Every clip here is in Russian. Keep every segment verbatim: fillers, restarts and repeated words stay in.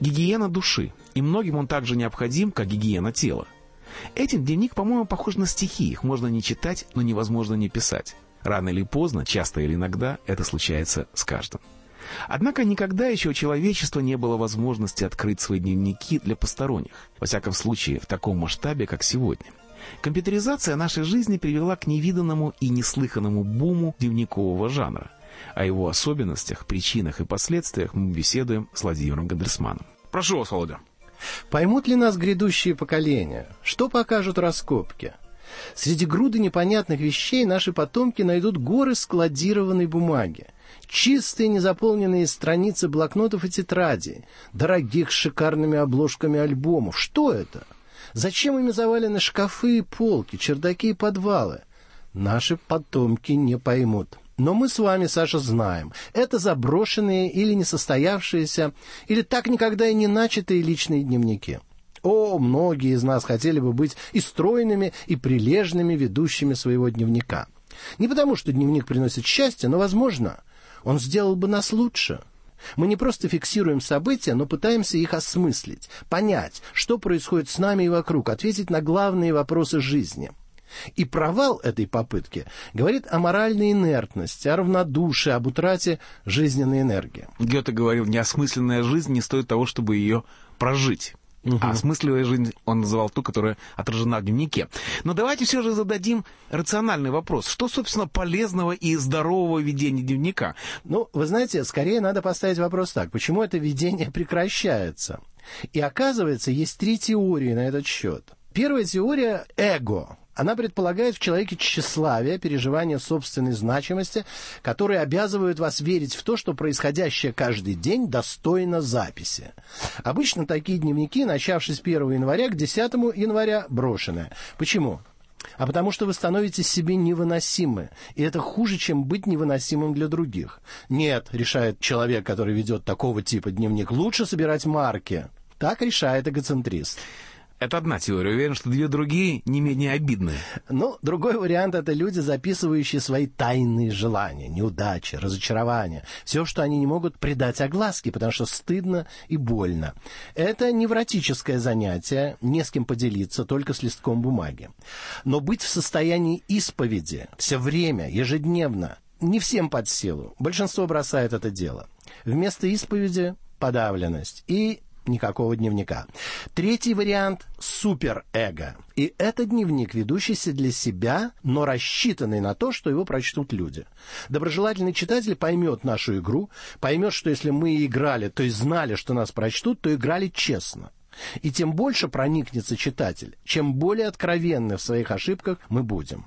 гигиена души, и многим он также необходим, как гигиена тела. Этим дневник, по-моему, похож на стихи, их можно не читать, но невозможно не писать. Рано или поздно, часто или иногда, это случается с каждым. Однако никогда еще у человечества не было возможности открыть свои дневники для посторонних, во всяком случае в таком масштабе, как сегодня. Компьютеризация нашей жизни привела к невиданному и неслыханному буму дневникового жанра. О его особенностях, причинах и последствиях мы беседуем с Владимиром Гандерсманом. Прошу вас, Володя. Поймут ли нас грядущие поколения? Что покажут раскопки? Среди груды непонятных вещей наши потомки найдут горы складированной бумаги, чистые незаполненные страницы блокнотов и тетрадей, дорогих с шикарными обложками альбомов. Что это? Зачем ими завалены шкафы и полки, чердаки и подвалы? Наши потомки не поймут. Но мы с вами, Саша, знаем, это заброшенные или несостоявшиеся, или так никогда и не начатые личные дневники. О, многие из нас хотели бы быть и стройными, и прилежными ведущими своего дневника. Не потому, что дневник приносит счастье, но, возможно, он сделал бы нас лучше. Мы не просто фиксируем события, но пытаемся их осмыслить, понять, что происходит с нами и вокруг, ответить на главные вопросы жизни. И провал этой попытки говорит о моральной инертности, о равнодушии, об утрате жизненной энергии. Гёте говорил, неосмысленная жизнь не стоит того, чтобы ее прожить. Угу. А осмысленная жизнь он называл ту, которая отражена в дневнике. Но давайте все же зададим рациональный вопрос. Что, собственно, полезного и здорового ведения дневника? Ну, вы знаете, скорее надо поставить вопрос так. Почему это ведение прекращается? И оказывается, есть три теории на этот счет. Первая теория – эго. Она предполагает в человеке тщеславие, переживание собственной значимости, которые обязывают вас верить в то, что происходящее каждый день достойно записи. Обычно такие дневники, начавшись с первого января к десятому января, брошены. Почему? А потому что вы становитесь себе невыносимы, и это хуже, чем быть невыносимым для других. Нет, решает человек, который ведет такого типа дневник, лучше собирать марки. Так решает эгоцентрист. Это одна теория. Уверен, что две другие не менее обидные. Ну, другой вариант — это люди, записывающие свои тайные желания, неудачи, разочарования. Все, что они не могут придать огласке, потому что стыдно и больно. Это невротическое занятие, не с кем поделиться, только с листком бумаги. Но быть в состоянии исповеди все время, ежедневно, не всем под силу. Большинство бросает это дело. Вместо исповеди — подавленность и никакого дневника. Третий вариант — суперэго. И это дневник, ведущийся для себя, но рассчитанный на то, что его прочтут люди. Доброжелательный читатель поймет нашу игру, поймет, что если мы играли, то есть знали, что нас прочтут, то играли честно. И тем больше проникнется читатель, чем более откровенны в своих ошибках мы будем.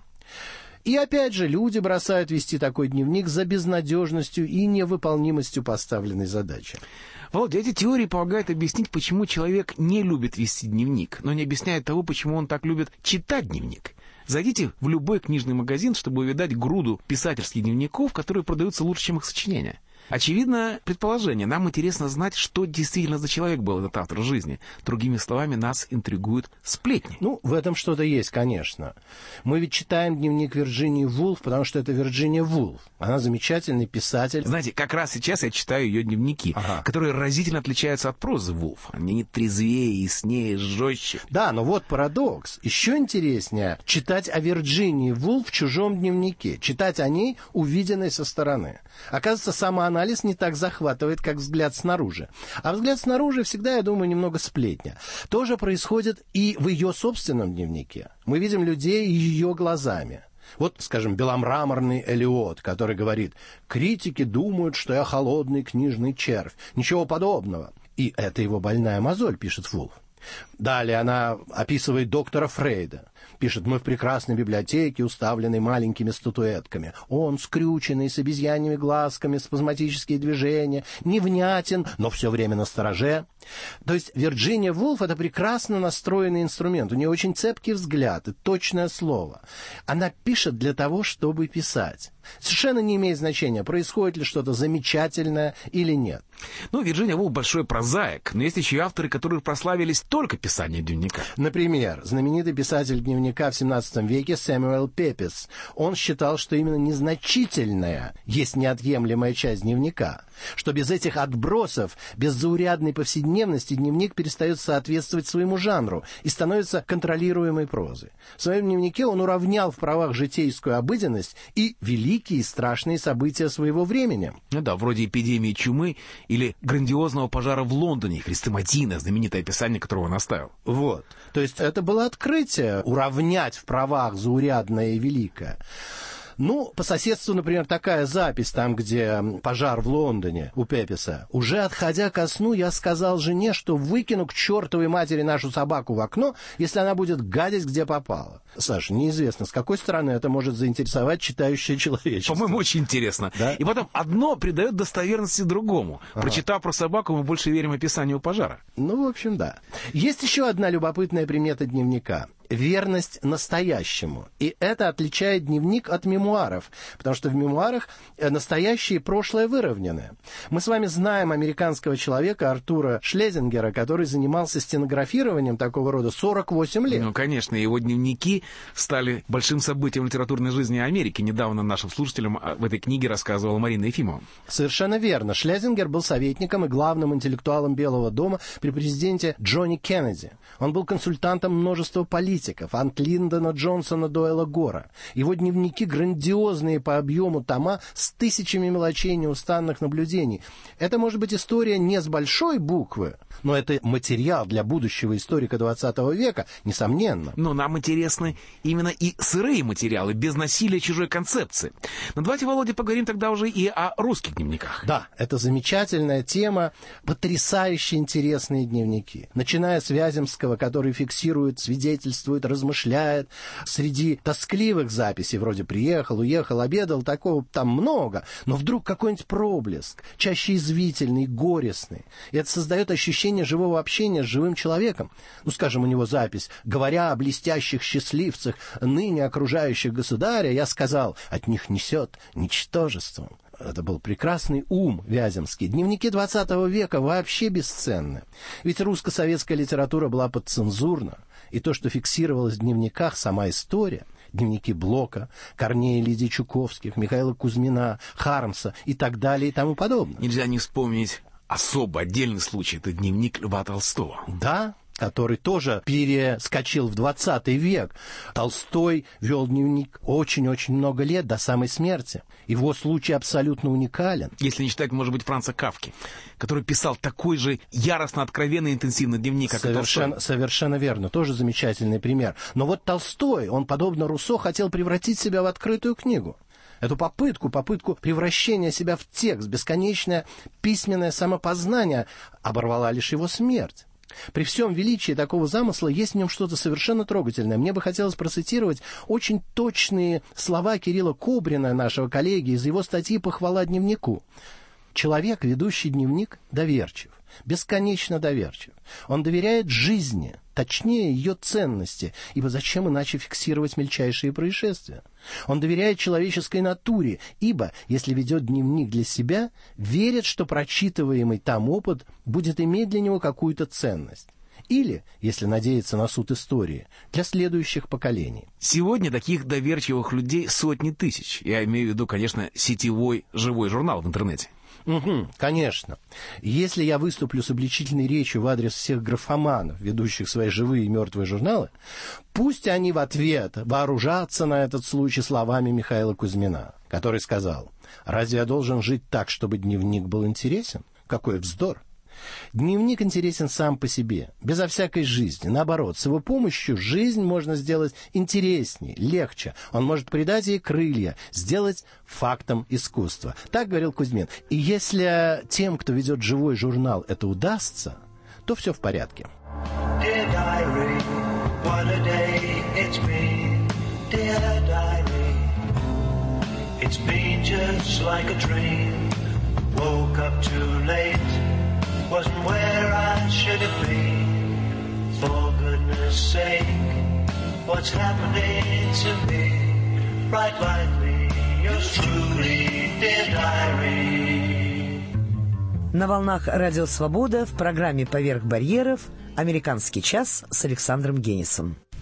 И опять же, люди бросают вести такой дневник за безнадежностью и невыполнимостью поставленной задачи. Володя, эти теории помогают объяснить, почему человек не любит вести дневник, но не объясняют того, почему он так любит читать дневник. Зайдите в любой книжный магазин, чтобы увидать груду писательских дневников, которые продаются лучше, чем их сочинения. Очевидно, предположение. Нам интересно знать, что действительно за человек был этот автор жизни. Другими словами, нас интригуют сплетни. Ну, в этом что-то есть, конечно. Мы ведь читаем дневник Вирджинии Вулф, потому что это Вирджиния Вулф. Она замечательный писатель. Знаете, как раз сейчас я читаю ее дневники, ага. которые разительно отличаются от прозы Вулф. Они трезвее, яснее, жестче. Да, но вот парадокс. Еще интереснее читать о Вирджинии Вулф в чужом дневнике. Читать о ней, увиденной со стороны. Оказывается, сама она Анализ не так захватывает, как взгляд снаружи. А взгляд снаружи всегда, я думаю, немного сплетня. То же происходит и в ее собственном дневнике. Мы видим людей ее глазами. Вот, скажем, беломраморный Элиот, который говорит: «Критики думают, что я холодный книжный червь». Ничего подобного. И это его больная мозоль, пишет Вулф. Далее она описывает доктора Фрейда. Пишет: «Мы в прекрасной библиотеке, уставленной маленькими статуэтками. Он скрюченный, с обезьяньими глазками, спазматические движения, невнятен, но все время настороже». То есть Вирджиния Вулф — это прекрасно настроенный инструмент. У нее очень цепкий взгляд и точное слово. Она пишет для того, чтобы писать. Совершенно не имеет значения, происходит ли что-то замечательное или нет. Ну, Вирджиния Вулф большой прозаик, но есть еще и авторы, которые прославились только писанием дневника. Например, знаменитый писатель дневника в семнадцатом веке Сэмюэл Пепис. Он считал, что именно незначительная есть неотъемлемая часть дневника. что без этих отбросов, без заурядной повседневности дневник перестает соответствовать своему жанру и становится контролируемой прозой. В своем дневнике он уравнял в правах житейскую обыденность и великие и страшные события своего времени. Ну да, вроде эпидемии чумы или грандиозного пожара в Лондоне, Хрестоматийное, знаменитое описание, которого он оставил. Вот. То есть это было открытие, уравнять в правах заурядное и великое. Ну, по соседству, например, такая запись, там, где пожар в Лондоне у Пеписа. «Уже отходя ко сну, я сказал жене, что выкину к чертовой матери нашу собаку в окно, если она будет гадить, где попало». Саша, неизвестно, с какой стороны это может заинтересовать читающее человечество. По-моему, очень интересно. Да? И потом одно придает достоверности другому. Ага. Прочитав про собаку, мы больше верим описанию пожара. Ну, в общем, да. Есть еще одна любопытная примета дневника. Верность настоящему. И это отличает дневник от мемуаров, потому что в мемуарах настоящее и прошлое выровнены. Мы с вами знаем американского человека Артура Шлезингера, который занимался стенографированием такого рода сорок восемь лет. Ну, конечно, его дневники стали большим событием литературной жизни Америки. Недавно нашим слушателям в этой книге рассказывала Марина Ефимова. Совершенно верно. Шлезингер был советником и главным интеллектуалом Белого дома при президенте Джонни Кеннеди. Он был консультантом множества политиков. От Линдона Джонсона до Эла Гора. Его дневники грандиозные по объему тома с тысячами мелочей неустанных наблюдений. Это может быть история не с большой буквы, но это материал для будущего историка двадцатого века, несомненно. Но нам интересны именно и сырые материалы, без насилия чужой концепции. Но давайте, Володя, поговорим тогда уже и о русских дневниках. Да, это замечательная тема, потрясающе интересные дневники. Начиная с Вяземского, который фиксирует свидетельства, размышляет. Среди тоскливых записей, вроде «приехал, уехал, обедал», такого там много. Но вдруг какой-нибудь проблеск, чаще извительный, горестный. И это создает ощущение живого общения с живым человеком. Ну, скажем, у него запись: «Говоря о блестящих счастливцах, ныне окружающих государя, я сказал, от них несет ничтожеством». Это был прекрасный ум Вяземский. Дневники двадцатого века вообще бесценны. Ведь русско-советская литература была подцензурна. И то, что фиксировалось в дневниках, сама история, дневники Блока, Корнея Лидии Чуковских, Михаила Кузьмина, Хармса и так далее и тому подобное. Нельзя не вспомнить особо отдельный случай. Это дневник Льва Толстого. Да, который тоже перескочил в двадцатый век. Толстой вел дневник очень-очень много лет, до самой смерти. Его случай абсолютно уникален. Если не считать, может быть, Франца Кафки, который писал такой же яростно откровенный интенсивный дневник, как совершенно, и Толстой. Совершенно верно. Тоже замечательный пример. Но вот Толстой, он, подобно Руссо, хотел превратить себя в открытую книгу. Эту попытку, попытку превращения себя в текст, бесконечное письменное самопознание оборвала лишь его смерть. При всем величии такого замысла есть в нем что-то совершенно трогательное. Мне бы хотелось процитировать очень точные слова Кирилла Кобрина, нашего коллеги, из его статьи «Похвала дневнику». Человек, ведущий дневник, доверчив, бесконечно доверчив. Он доверяет жизни, точнее ее ценности, ибо зачем иначе фиксировать мельчайшие происшествия? Он доверяет человеческой натуре, ибо, если ведет дневник для себя, верит, что прочитываемый там опыт будет иметь для него какую-то ценность. Или, если надеяться на суд истории, для следующих поколений. Сегодня таких доверчивых людей сотни тысяч. Я имею в виду, конечно, сетевой живой журнал в интернете. Угу, конечно. Если я выступлю с обличительной речью в адрес всех графоманов, ведущих свои живые и мертвые журналы, пусть они в ответ вооружатся на этот случай словами Михаила Кузьмина, который сказал: «Разве я должен жить так, чтобы дневник был интересен? Какой вздор!» Дневник интересен сам по себе, безо всякой жизни. Наоборот, с его помощью жизнь можно сделать интереснее, легче. Он может придать ей крылья, сделать фактом искусства. Так говорил Кузьмин. И если тем, кто ведет живой журнал, это удастся, то все в порядке. Dear diary, what a day it's been. Dear diary, it's been just like a dream. Woke up too late. Wasn't where I should have been. For goodness sake, what's happening to me? Write lightly, yours truly, dear diary. На волнах Радио Свобода в программе «Поверх барьеров» «Американский час» с Александром Генисом.